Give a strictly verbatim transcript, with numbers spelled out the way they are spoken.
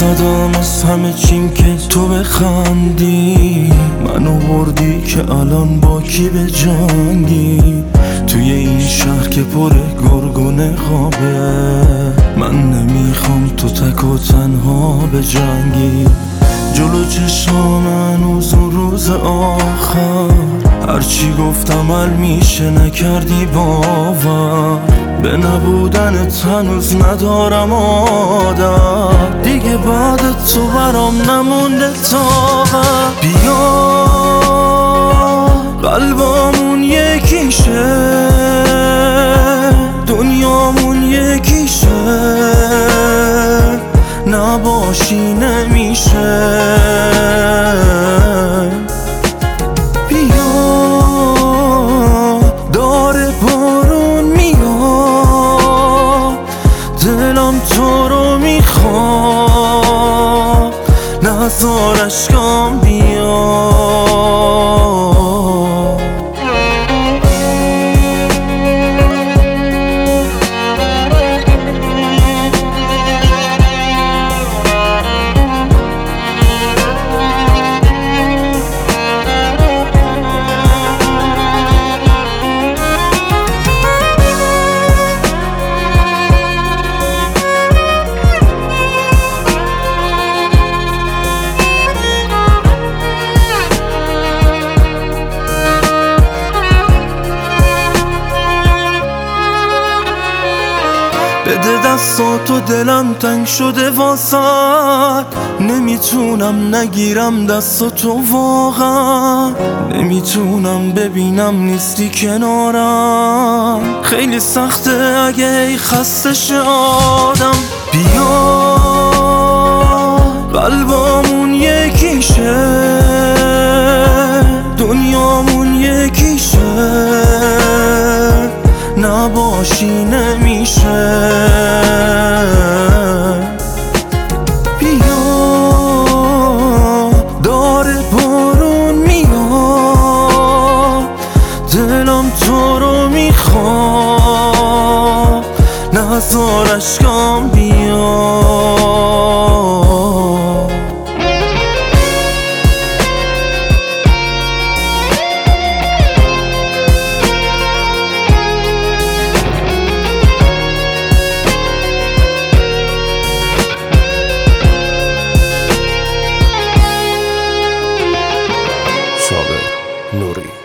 زدم از همه چیم که تو بخندی، منو بردی که الان با کی به جنگی. توی این شهر که پر گرگ و نقابه، من نمیخوام تو تک و تنها به جنگی. جلو چشام هنوز اون روز آخر، هرچی گفتم عمل میشه نکردی باور. به نبودنت هنوز ندارم عادت، دیگه بعد تو برام نمونده طاقت. بیا قلبامون یکیشه، دنیامون یکیشه، نباشی نمیشه. بیا داره بارون میاد، دلم تو رو میخواد، نذار اشکام بیاد. بده دستاتو دلم تنگ شده واسد، نمیتونم نگیرم دستاتو واقعا، نمیتونم ببینم نیستی کنارم. خیلی سخته اگه ای خسته شه آدم. بیا قلبامون یکیشه، دنیامون یکیشه، نباشی نمیشه. بیا داره بارون میاد، دلم تو رو میخواد، نذار اشکام بیاد. صابر نوری.